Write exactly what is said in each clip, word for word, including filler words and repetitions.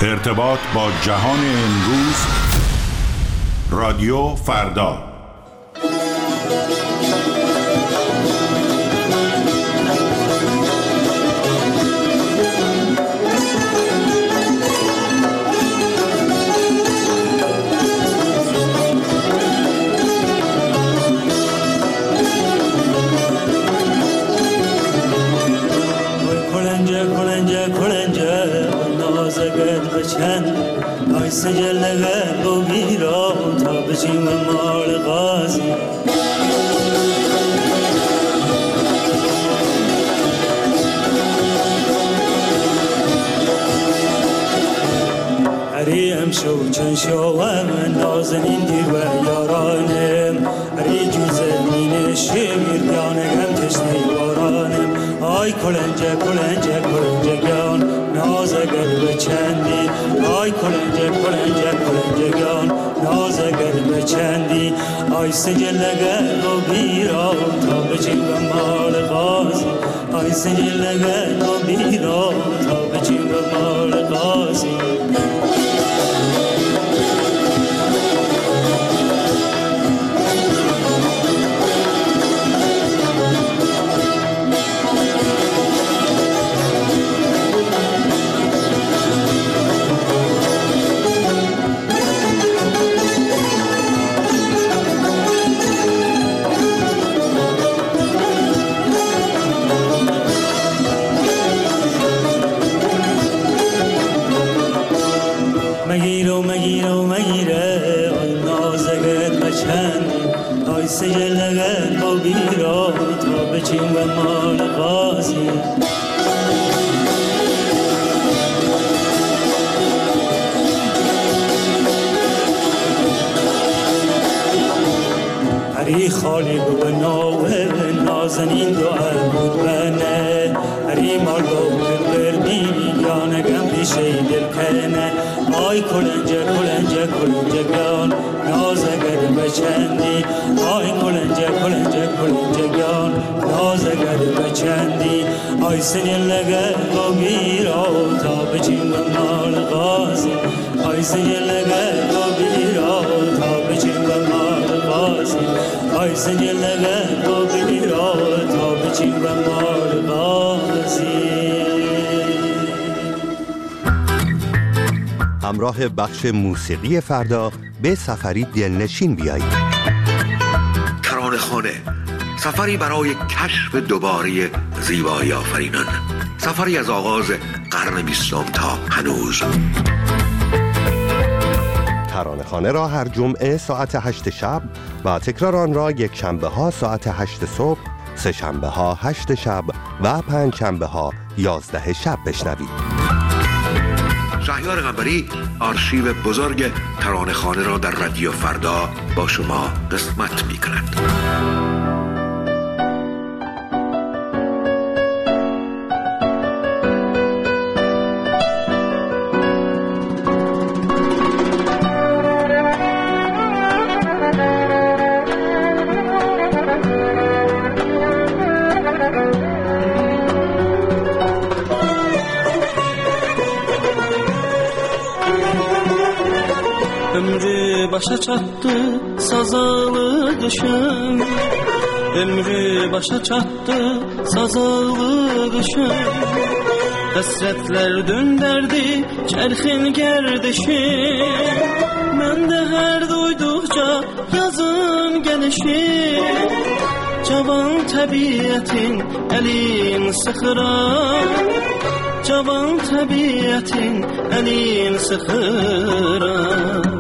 ارتباط با جهان امروز، رادیو فردا. آی سجل قلب و بیرا تا بچیم مال غازی هریم شو چن شو من نازنین دیر و یارانم هری جوزه مین شمیر گانگم تشنی بارانم آی کلنجه کلنجه کلنجه گان نازگر به چندی آی کلنجه کلنجه کلنجه گان نازگر به چندی آی سجلگر و بیرا تا بچیم مال غازی آی سجلگر و بیرا تا بچیم مال غازی سجلگن و بیرا تا بچیم و مال غازی هری خالی و ناوه نازنین دعا بود بنه هری مال با بردی یانگم پیشه دل کنه آی کلنجه کلنجه کلنجه گان نازگر بچندی آی کلنجه کلنجه کلنجه گان نازگر بچندی آی سجلگر و بیرا تا بچیم مال غازی آی سجلگر و بیرا تا بچیم مال غازی آی سجلگر و بیرا تا بچیم مال غازی. همراه بخش موسیقی فردا به سفری دلنشین بیایید. ترانه خانه، سفری برای کشف دوباره زیبایی آفرینان، سفری از آغاز قرن بیستم تا هنوز. ترانه خانه را هر جمعه ساعت هشت شب و تکرار آن را یک شنبه ها ساعت هشت صبح، سه شنبه ها هشت شب و پنج شنبه ها یازده شب بشنوید. شهریار قنبری آرشیو بزرگ ترانه خانه را در رادیو فردا با شما قسمت می کند. Ömrü başa çattı sazalı düşüm Ömrü başa çattı sazalı düşüm Hasretler dönderdi çerxin gerdişim Ben de her duydukça yazın gelişim Cavan tabiatin elin sıxıram Cavan tabiatin elin sıxıram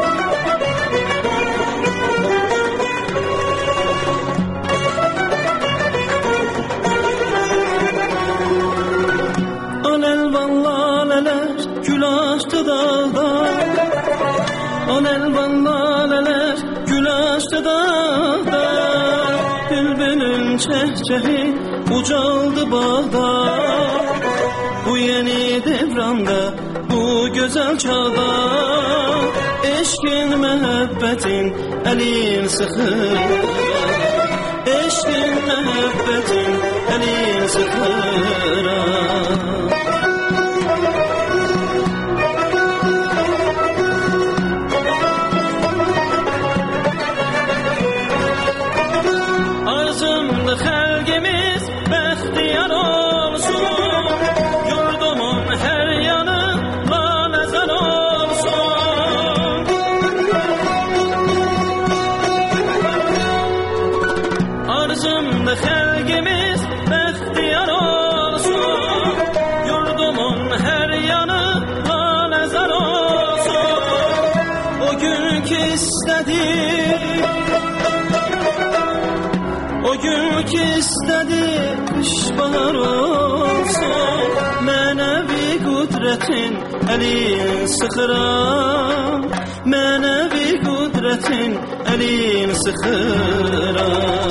On elvan laleler gül açtı dağda Bülbülün çehçehi ucaldı bağda Bu yeni devranda bu güzel çağda Eşkin mehebbetin elin sıxır Eşkin mehebbetin elin sıxır istedi, o gün ki istedi kış bahar olsun, mənəvi qudretin elin sıxıram, mənəvi qudretin elin sıxıram.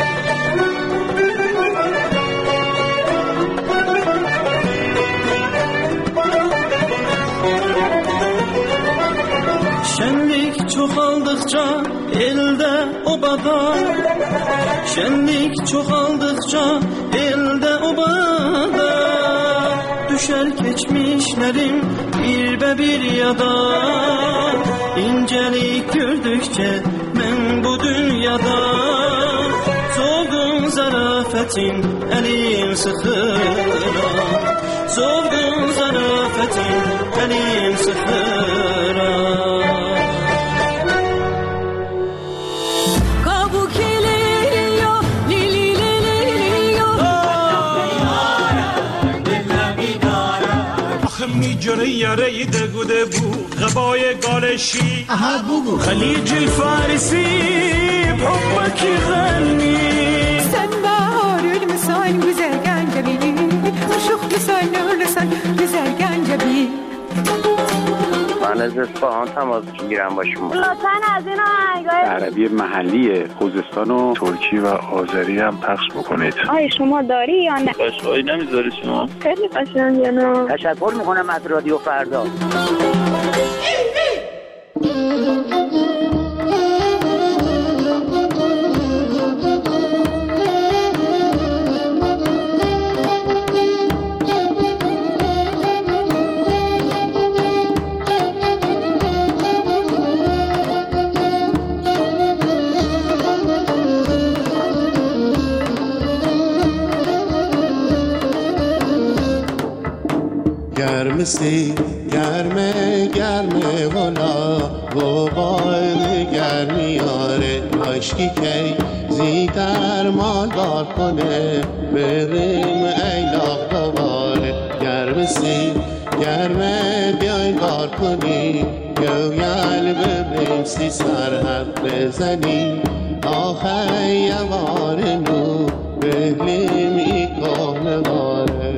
Şenlik çoxaldıqca elde obada, şenlik çoxaldıqca elde obada, düşer geçmişlerim bir be bir yada, incelik gördükçe ben bu dünyada, soğuğun zarafetin elim sıxıram, soğuğun zarafetin elim sıxıram. میجره یاره دگوده بو غبای گالشی خلیج الفارسی بحبك غني سنبار المسان güzel gencebi شوخ مثال نورسان güzel gencebi. من از اصفهان تماس میگیرم با شما. لطفاً از این آهنگای عربی محلی خوزستان و ترکی و آذری هم پخش بکنید. آی شما داری یا نه؟ قشقایی نمیذاری شما؟ خیلی قشنگه نه. تشکر میکنم از رادیو فردا. گرمسی گرمه گرمه والا و باید گرمی آره عشقی که زیدر مال بار کنه بریم ایلاق دواره گرمسی گرمه بیای بار کنی گویل ببریم سی سرحد بزنی آخه یوار نو بهلیم ای کهنه واره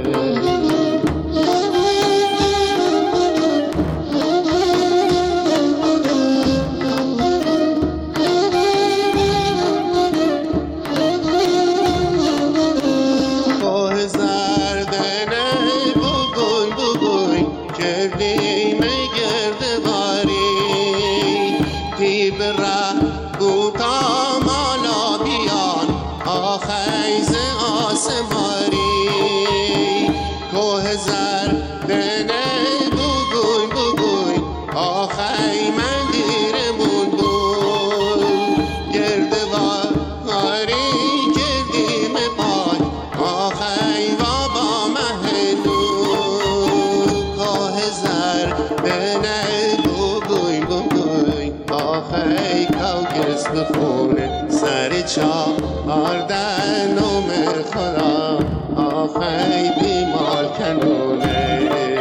سر چهاردن نوم خدا آخی بیمار کنونه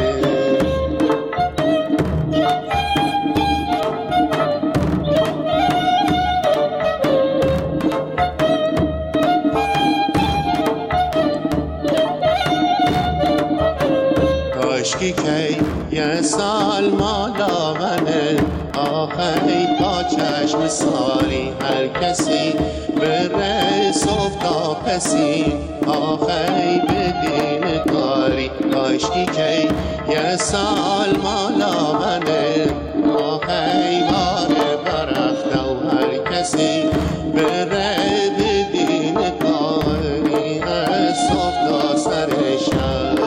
کاشکی که یه سال مالا غنه آخی تا چشم ساری هر کسی بره صبح تا پسی آخی بدین کاری کاشکی که یه سال مالا غنه آخی باره برخته و هر کسی بره بدین کاری از صبح تا سر شب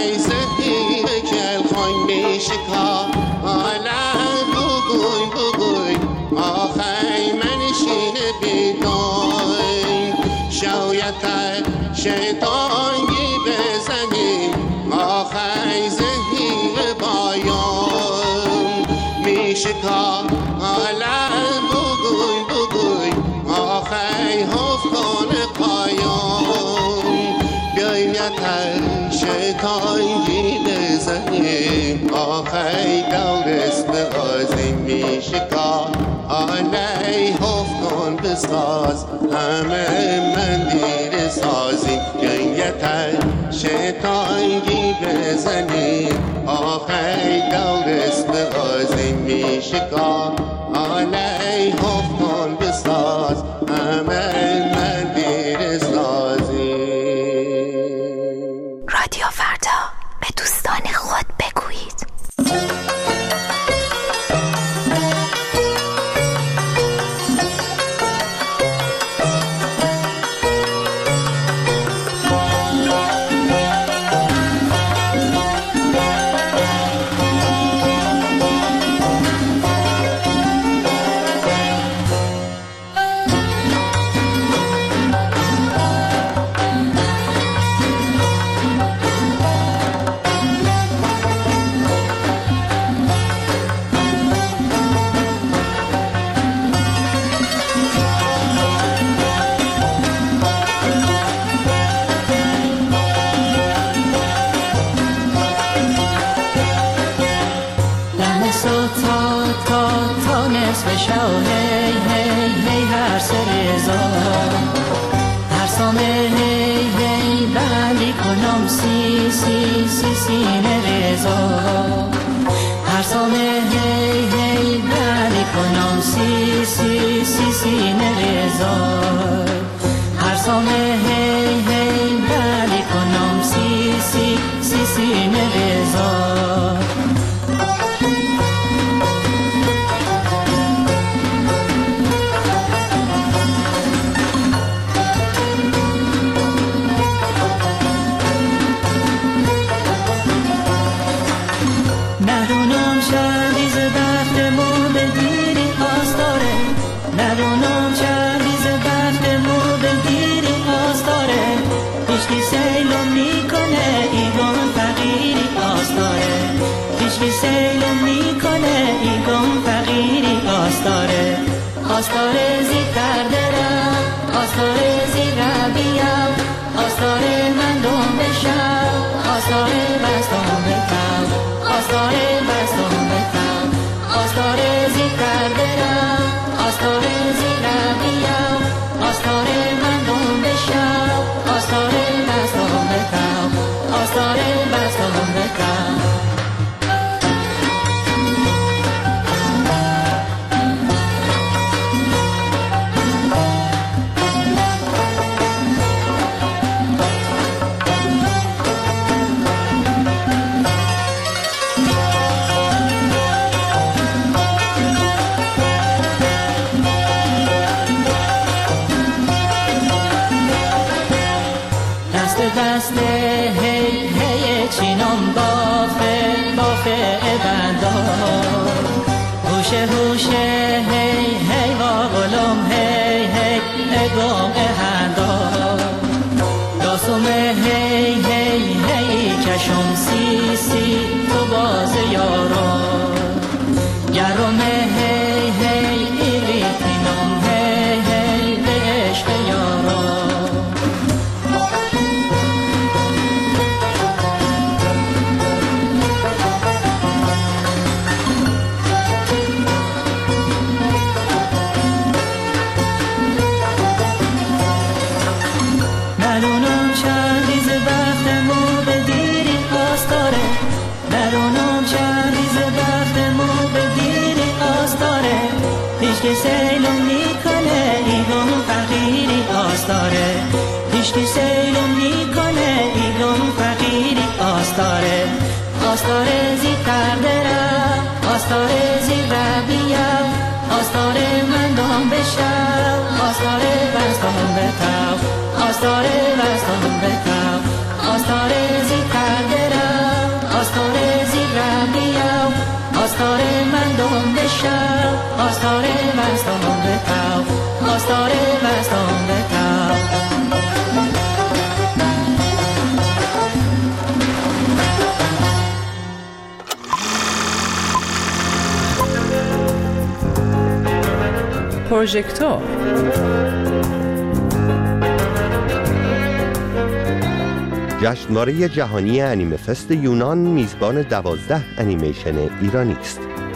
شکا حالا بگوی بگوی شیطانی بزنیم آخی دور اسم غازی میشکار آلی حفظون بساز همه مندیر سازی جنگتر شیطانی بزنیم آخی دور اسم غازی میشکار آلی حفظون بساز همه مندیر سازی. رادیو فردا، به دوستان خود بگویید. پروژکتور جشنواره جهانی انیمه فست یونان میزبان دوازده انیمیشن ایرانی است.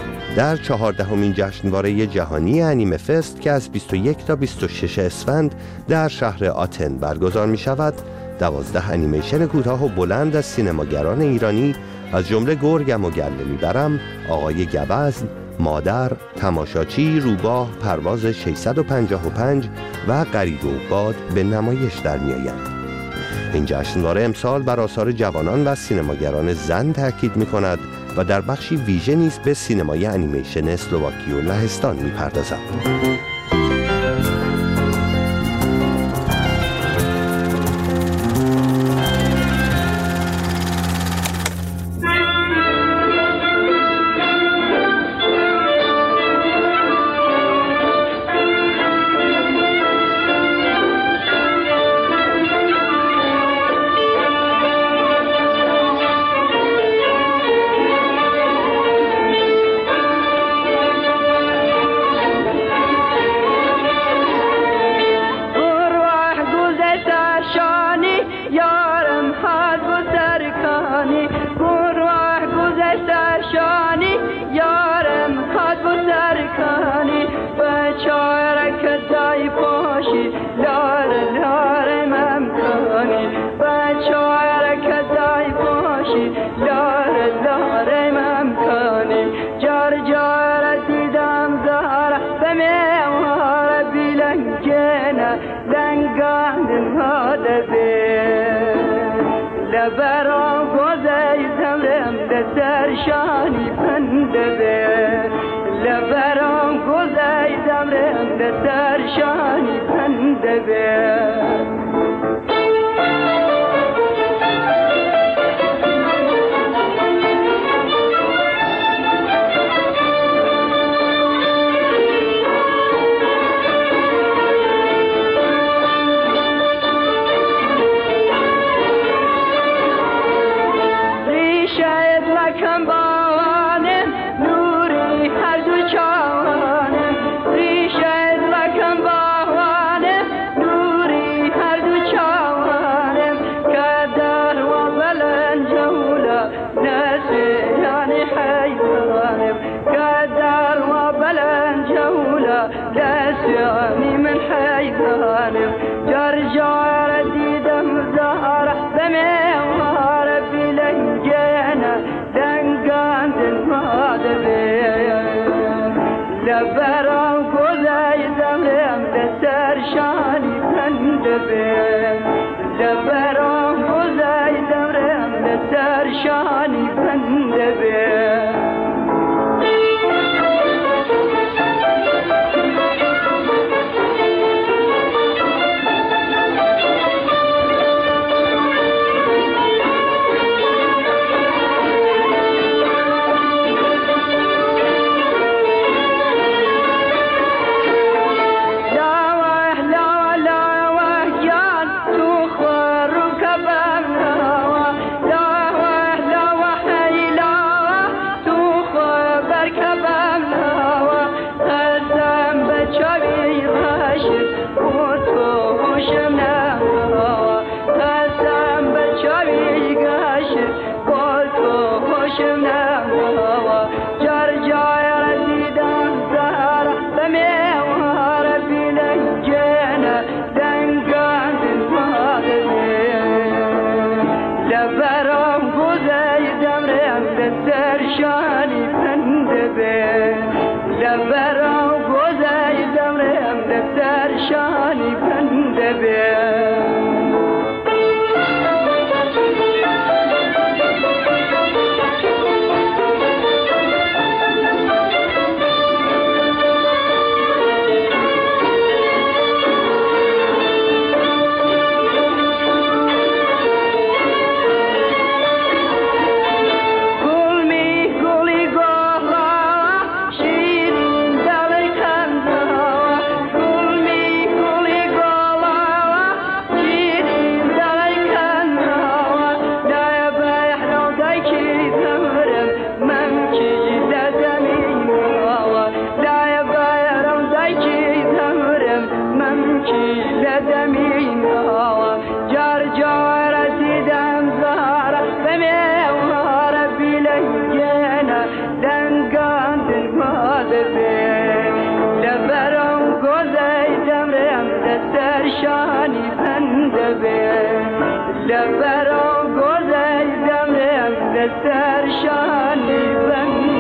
در چهاردهمین جشنواره جهانی انیمه فست که از بیست و یک تا بیست و شش اسفند در شهر آتن برگزار می شود، دوازده انیمیشن کوتاه و بلند از سینماگران ایرانی از جمله گرگم و گله میبرم، آقای گوزن، مادر، تماشاچی، روباه، پرواز ششصد و پنجاه و پنج و غریق و باد به نمایش در می‌آیند. این جشنواره امسال بر آثار جوانان و سینماگران زن تاکید می‌کند و در بخشی ویژه نیز به سینمای انیمیشن اسلواکی و لهستان می‌پردازد. Guli سرشانی بنده.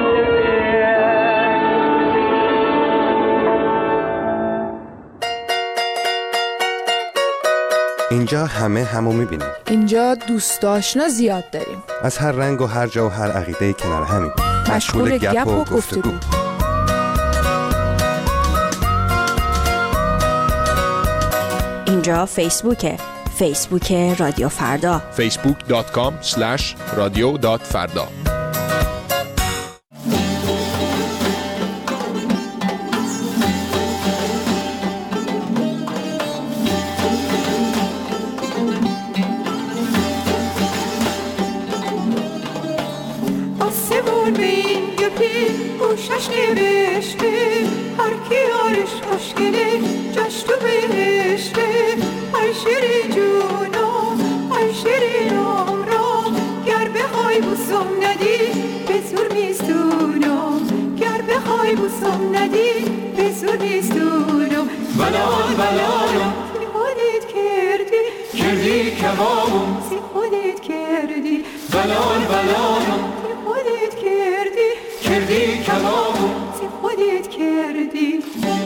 اینجا همه همو میبینیم. اینجا دوست آشنا زیاد داریم. از هر رنگ و هر جا و هر عقیده کنار همیم. مشغول گپ و گفتگو. اینجا فیسبوکه. فیسبوک رادیو فردا. فیسبوک دات کام اسلش رادیو دات فردا. آسمون به این گپی گوشش نوشته، هر کی آرش خوشگله جشت و بهشته. ای شیرین جونم ای شیرینم را، گر بخوای بوسم ندی به زور میستونم، گر بخوای بوسم ندی به زور میستونم. بلال بلالم سی خودت کردی کردی کبابم، سی خودت کردی بلال بلالم خودت کردی کردی کبابم، سی خودت کردی.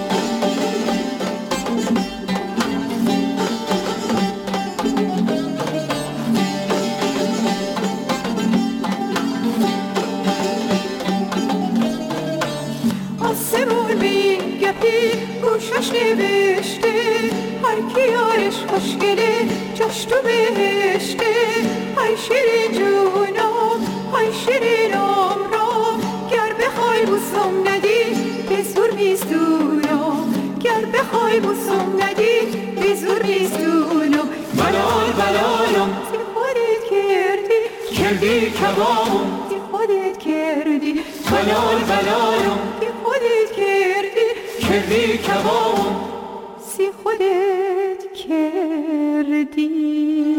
آسمون به این گپی گوشش نوشته، هر کی آرش خوشگله جشت و بهشته. ای شیرین جونم ای شیرینم را، گر بخوای بوسم ندی به زور میستونم، گر بخوای بوسم ندی به زور میستونم. بلال بلالم سی خودت کردی کردی کبابم، سی خودت کردی بلال بلالم سی خودت کردی کردی کبابم، سی خودت کردی.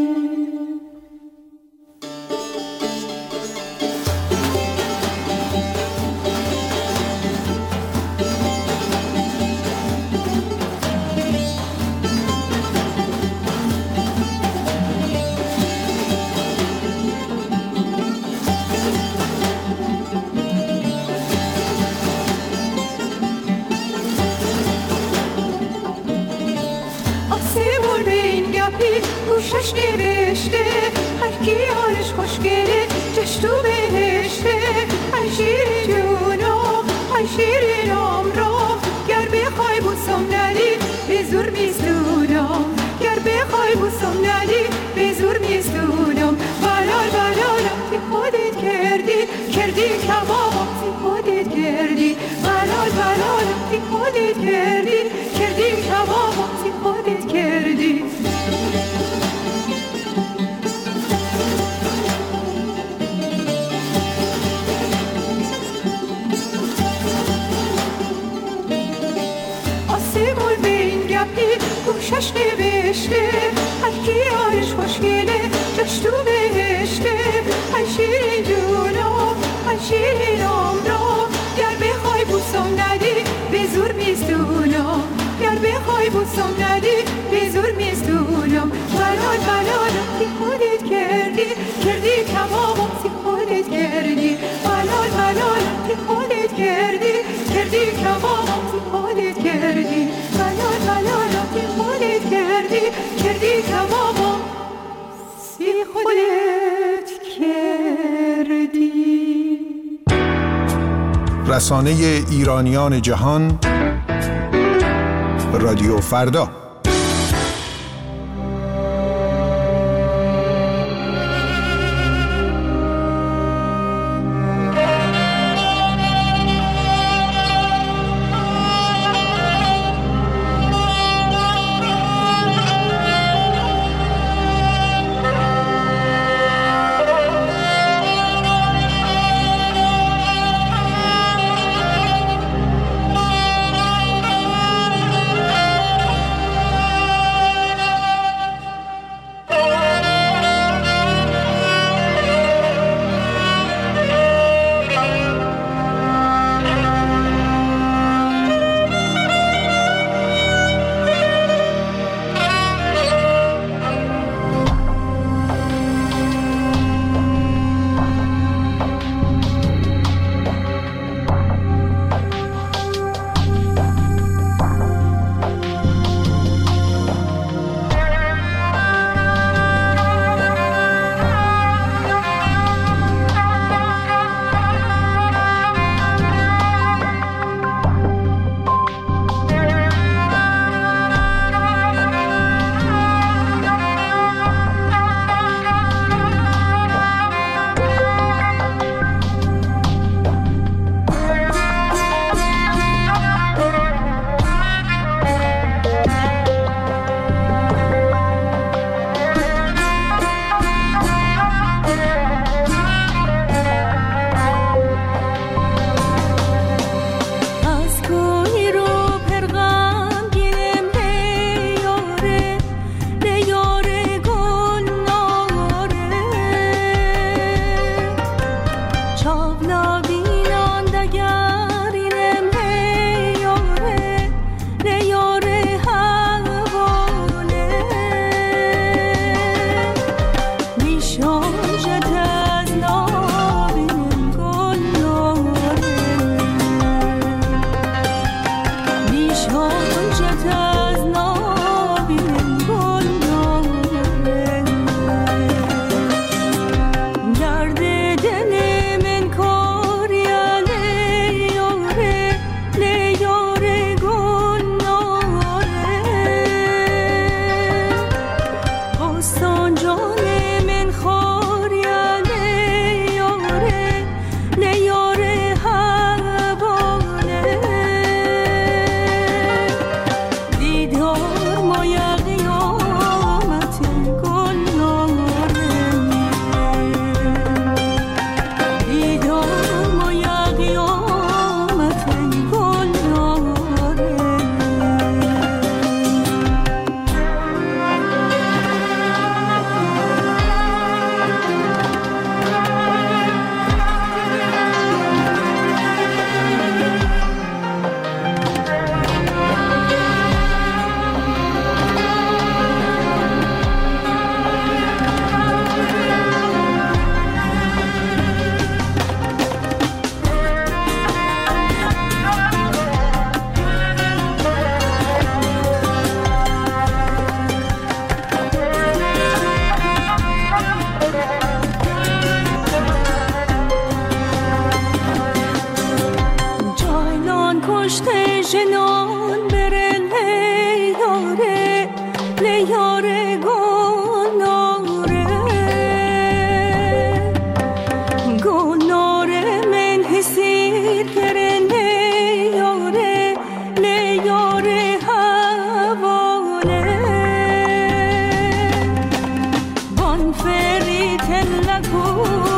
آسمون به این گپی گوشش نوشته، هر کی آرش خوشگله جشت و بهشته. ای شیرین جونم ای شیرینم را، گر بخوای بوسم ندی به زور میستونم، گر بخوای بوسم ندی به زور میستونم. بلال بلالم سی خودت کردی کردی کبابم، سی خودت کردی بلال بلالم سی خودت کردی کردی کبابم، سی خودت کردی. آسمون به این گپی گوشش نوشته، هر کی آرش خوشگله جشت و بهشته. ای شیرین جونم ای شیرینم را، گر بخوای بوسم ندی به زور میستونم، گر بخوای بوسم ندی به زور میستونم. بلال بلالم سی خودت کردی کردی کبابم، سی خودت کردی بلال بلالم سی خودت کردی کردی کبابم، سی خودت کردی بلال بلالم سی خودت کردی کردی کبابم، سی خودت کردی. رسانه ایرانیان جهان رادیو فردا. جنان بره لیاره لیاره گناره گناره من حسیر گره لیاره لیاره حواله بان فری تلگو